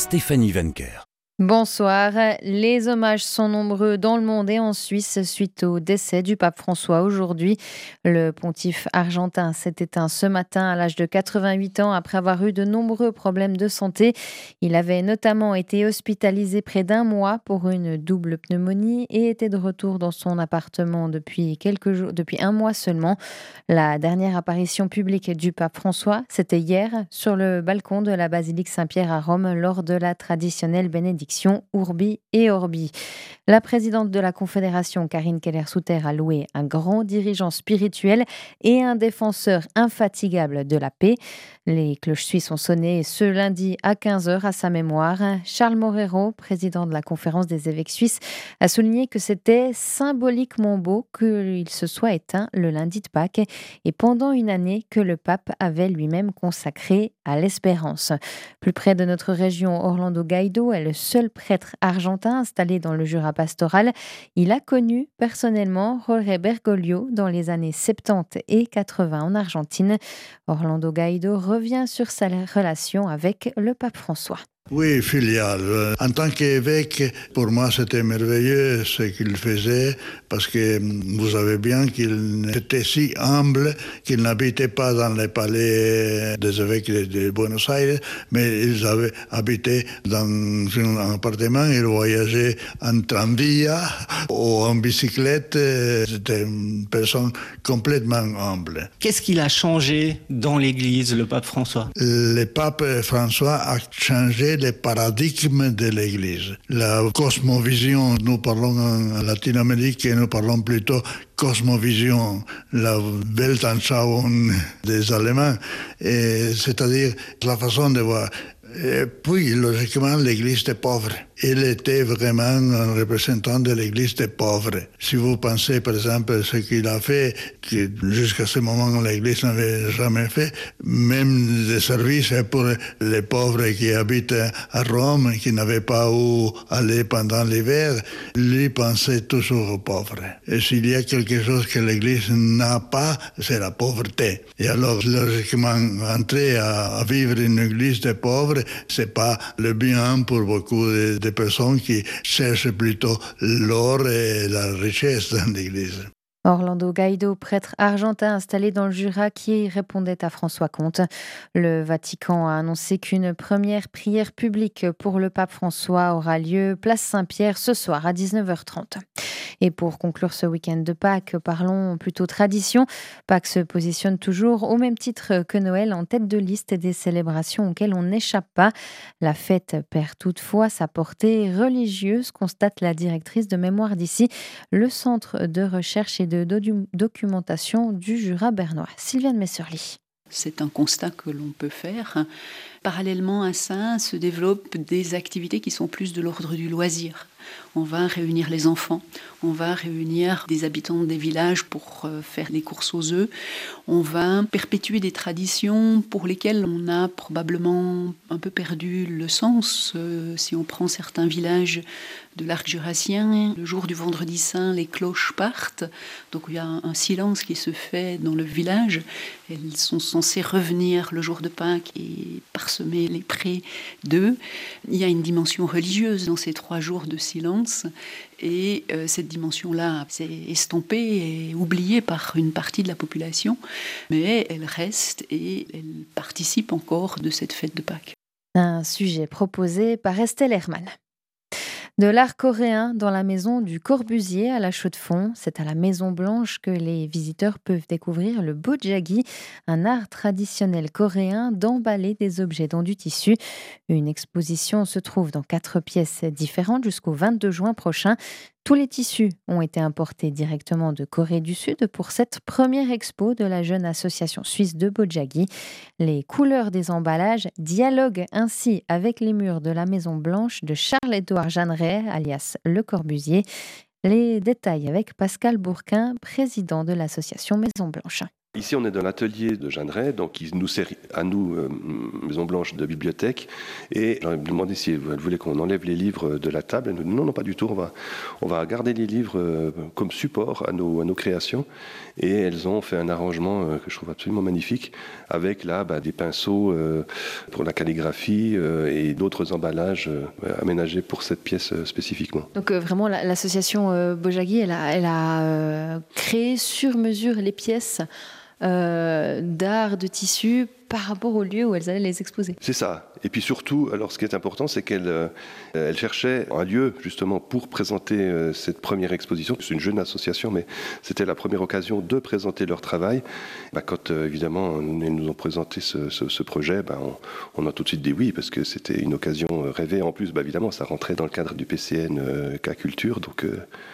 Stéphanie Vanker. Bonsoir. Les hommages sont nombreux dans le monde et en Suisse suite au décès du pape François aujourd'hui. Le pontife argentin s'est éteint ce matin à l'âge de 88 ans après avoir eu de nombreux problèmes de santé. Il avait notamment été hospitalisé près d'un mois pour une double pneumonie et était de retour dans son appartement depuis un mois seulement. La dernière apparition publique du pape François, c'était hier sur le balcon de la basilique Saint-Pierre à Rome lors de la traditionnelle bénédiction Urbi et Orbi. La présidente de la Confédération, Karine Keller-Souter, a loué un grand dirigeant spirituel et un défenseur infatigable de la paix. Les cloches suisses ont sonné ce lundi à 15h à sa mémoire. Charles Morero, président de la Conférence des évêques suisses, a souligné que c'était symboliquement beau qu'il se soit éteint le lundi de Pâques et pendant une année que le pape avait lui-même consacrée à l'espérance. Plus près de notre région, Orlando Gaido est le seul prêtre argentin installé dans le Jura pastoral. Il a connu personnellement Jorge Bergoglio dans les années 70 et 80 en Argentine. Orlando Gaido revient sur sa relation avec le pape François. Oui, filial. En tant qu'évêque, pour moi, c'était merveilleux ce qu'il faisait parce que vous savez bien qu'il était si humble qu'il n'habitait pas dans les palais des évêques de Buenos Aires, mais ils avaient habité dans un appartement, ils voyageaient en tramvia ou en bicyclette. C'était une personne complètement humble. Qu'est-ce qu'il a changé dans l'Église, le pape François ? Le pape François a changé le paradigme de l'Église. La cosmovision, nous parlons en Latine-Amérique et nous parlons plutôt cosmovision, la Weltanschauung des Allemands, c'est-à-dire la façon de voir. Et puis, logiquement, l'Église des pauvres. Il était vraiment un représentant de l'Église des pauvres. Si vous pensez, par exemple, ce qu'il a fait, que jusqu'à ce moment, l'Église n'avait jamais fait, même des services pour les pauvres qui habitent à Rome, qui n'avaient pas où aller pendant l'hiver, lui pensait toujours aux pauvres. Et s'il y a quelque chose que l'Église n'a pas, c'est la pauvreté. Et alors, logiquement, entrer à vivre une Église des pauvres, c'est pas le bien pour beaucoup de personnes qui cherchent plutôt l'or et la richesse dans l'Église. Orlando Gaido, prêtre argentin installé dans le Jura, qui répondait à François Comte. Le Vatican a annoncé qu'une première prière publique pour le pape François aura lieu place Saint-Pierre ce soir à 19h30. Et pour conclure ce week-end de Pâques, parlons plutôt tradition. Pâques se positionne toujours au même titre que Noël en tête de liste des célébrations auxquelles on n'échappe pas. La fête perd toutefois sa portée religieuse, constate la directrice de Mémoire d'ici, le centre de recherche et de documentation du Jura bernois. Sylviane Messerly. C'est un constat que l'on peut faire. Parallèlement à ça, se développent des activités qui sont plus de l'ordre du loisir. On va réunir les enfants, on va réunir des habitants des villages pour faire des courses aux œufs. On va perpétuer des traditions pour lesquelles on a probablement un peu perdu le sens. Si on prend certains villages de l'arc jurassien, le jour du vendredi saint, les cloches partent. Donc il y a un silence qui se fait dans le village. Elles sont censées revenir le jour de Pâques et parsemer les prés d'œufs. Il y a une dimension religieuse dans ces 3 jours de silence. Et cette dimension-là s'est estompée et oubliée par une partie de la population. Mais elle reste et elle participe encore de cette fête de Pâques. Un sujet proposé par Estelle Hermann. De l'art coréen dans la maison du Corbusier à la Chaux-de-Fonds. C'est à la Maison Blanche que les visiteurs peuvent découvrir le bojagi, un art traditionnel coréen d'emballer des objets dans du tissu. Une exposition se trouve dans 4 pièces différentes jusqu'au 22 juin prochain. Tous les tissus ont été importés directement de Corée du Sud pour cette première expo de la jeune association suisse de bojagi. Les couleurs des emballages dialoguent ainsi avec les murs de la Maison Blanche de Charles-Édouard Jeanneret, alias Le Corbusier. Les détails avec Pascal Bourquin, président de l'association Maison Blanche. Ici, on est dans l'atelier de Jeanneret, donc il nous sert à nous, Maison Blanche, de bibliothèque. Et j'aurais demandé si elle voulait qu'on enlève les livres de la table. Elle nous dit non, pas du tout. On va garder les livres comme support à nos créations. Et elles ont fait un arrangement que je trouve absolument magnifique, avec là des pinceaux pour la calligraphie et d'autres emballages aménagés pour cette pièce spécifiquement. Donc vraiment, l'association Bojagi, elle a créé sur mesure les pièces d'art, de tissu, par rapport au lieu où elles allaient les exposer. C'est ça. Et puis surtout, alors ce qui est important, c'est qu'elle cherchait un lieu justement pour présenter cette première exposition. C'est une jeune association, mais c'était la première occasion de présenter leur travail. Quand évidemment ils nous ont présenté ce projet, on a tout de suite dit oui, parce que c'était une occasion rêvée. En plus, évidemment, ça rentrait dans le cadre du PCN K-Culture, donc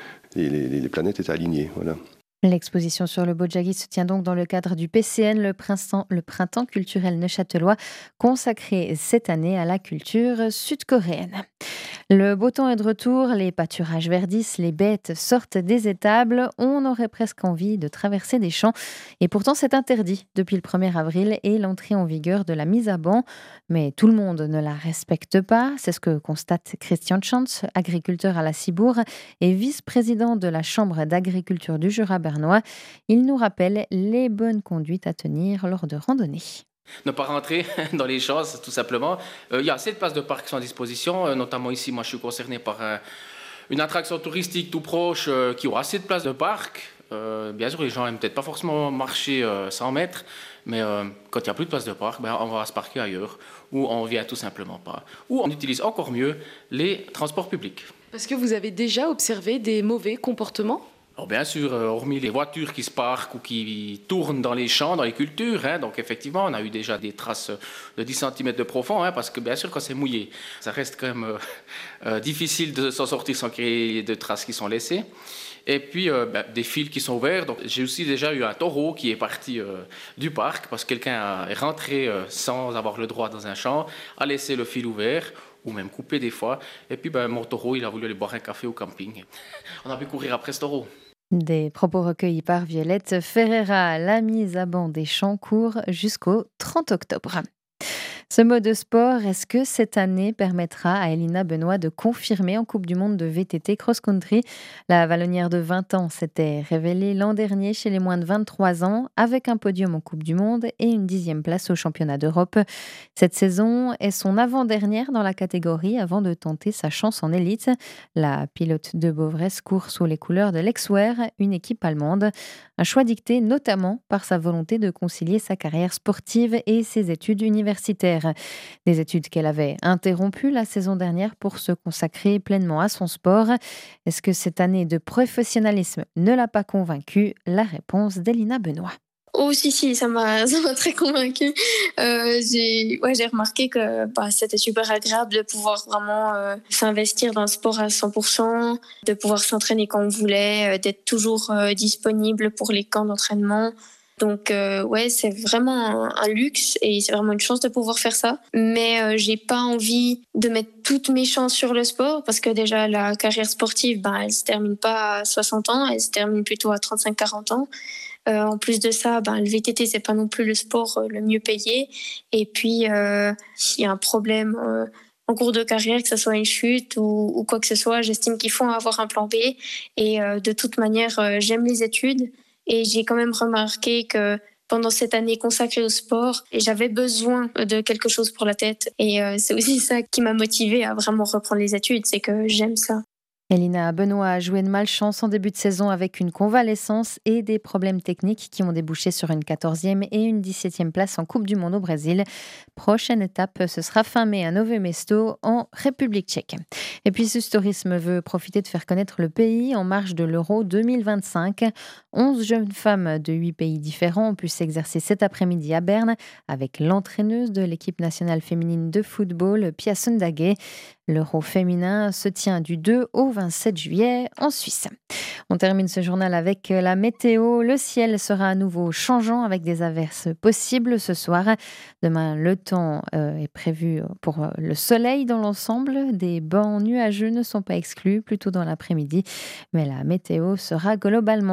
les planètes étaient alignées. Voilà. L'exposition sur le Bojagi se tient donc dans le cadre du PCN, le printemps culturel neuchâtelois, consacré cette année à la culture sud-coréenne. Le beau temps est de retour, les pâturages verdissent, les bêtes sortent des étables. On aurait presque envie de traverser des champs. Et pourtant, c'est interdit depuis le 1er avril et l'entrée en vigueur de la mise à banc. Mais tout le monde ne la respecte pas. C'est ce que constate Christian Chantz, agriculteur à la Ciboure et vice-président de la Chambre d'agriculture du Jura bernois. Il nous rappelle les bonnes conduites à tenir lors de randonnées. Ne pas rentrer dans les champs, tout simplement. Il y a assez de places de parc qui sont à disposition, notamment ici, moi je suis concerné par une attraction touristique tout proche qui aura assez de places de parc. Bien sûr, les gens n'aiment peut-être pas forcément marcher 100 mètres, mais quand il n'y a plus de place de parc, on va se parquer ailleurs, ou on ne vient tout simplement pas. Ou on utilise encore mieux les transports publics. Parce que vous avez déjà observé des mauvais comportements ? Alors bien sûr, hormis les voitures qui se parquent ou qui tournent dans les champs, dans les cultures, donc effectivement, on a eu déjà des traces de 10 cm de profond, parce que bien sûr, quand c'est mouillé, ça reste quand même difficile de s'en sortir sans qu'il y ait de traces qui sont laissées. Et puis, des fils qui sont ouverts. Donc, j'ai aussi déjà eu un taureau qui est parti du parc parce que quelqu'un est rentré sans avoir le droit dans un champ, a laissé le fil ouvert, ou même coupé des fois. Et puis, mon taureau, il a voulu aller boire un café au camping. On a pu courir après ce taureau. Des propos recueillis par Violette Ferreira. La mise à banc des champs court jusqu'au 30 octobre. Ce mode sport, est-ce que cette année permettra à Elina Benoît de confirmer en Coupe du Monde de VTT cross-country ? La Vallonnière de 20 ans s'était révélée l'an dernier chez les moins de 23 ans avec un podium en Coupe du Monde et une 10e place au championnat d'Europe. Cette saison est son avant-dernière dans la catégorie avant de tenter sa chance en élite. La pilote de Beauvresse court sous les couleurs de l'Exwer, une équipe allemande. Un choix dicté notamment par sa volonté de concilier sa carrière sportive et ses études universitaires. Des études qu'elle avait interrompues la saison dernière pour se consacrer pleinement à son sport. Est-ce que cette année de professionnalisme ne l'a pas convaincue ? La réponse d'Elina Benoît. Oh si, ça m'a très convaincue. J'ai remarqué que c'était super agréable de pouvoir vraiment s'investir dans le sport à 100%, de pouvoir s'entraîner quand on voulait, d'être toujours disponible pour les camps d'entraînement. Donc c'est vraiment un luxe et c'est vraiment une chance de pouvoir faire ça. Mais j'ai pas envie de mettre toutes mes chances sur le sport parce que déjà la carrière sportive, elle se termine pas à 60 ans, elle se termine plutôt à 35-40 ans. En plus de ça, le VTT c'est pas non plus le sport le mieux payé. Et puis s'il y a un problème en cours de carrière, que ce soit une chute ou quoi que ce soit, j'estime qu'il faut avoir un plan B. Et de toute manière, j'aime les études. Et j'ai quand même remarqué que pendant cette année consacrée au sport, j'avais besoin de quelque chose pour la tête. Et c'est aussi ça qui m'a motivée à vraiment reprendre les études, c'est que j'aime ça. Elina Benoît a joué de malchance en début de saison avec une convalescence et des problèmes techniques qui ont débouché sur une 14e et une 17e place en Coupe du Monde au Brésil. Prochaine étape, ce sera fin mai à Nové Mesto en République tchèque. Et puis Sus Tourisme veut profiter de faire connaître le pays en marge de l'Euro 2025. 11 jeunes femmes de 8 pays différents ont pu s'exercer cet après-midi à Berne avec l'entraîneuse de l'équipe nationale féminine de football, Pia Sundhage. L'Euro féminin se tient du 2 au 27 juillet en Suisse. On termine ce journal avec la météo. Le ciel sera à nouveau changeant avec des averses possibles ce soir. Demain, le temps est prévu pour le soleil dans l'ensemble. Des bancs nuageux ne sont pas exclus, plutôt dans l'après-midi. Mais la météo sera globalement sèche.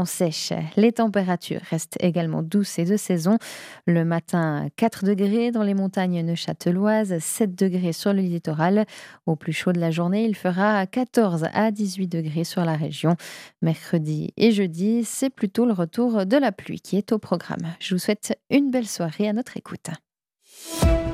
fraîche. Les températures restent également douces et de saison. Le matin, 4 degrés dans les montagnes neuchâteloises, 7 degrés sur le littoral. Au plus chaud de la journée, il fera 14 à 18 degrés sur la région. Mercredi et jeudi, c'est plutôt le retour de la pluie qui est au programme. Je vous souhaite une belle soirée à notre écoute.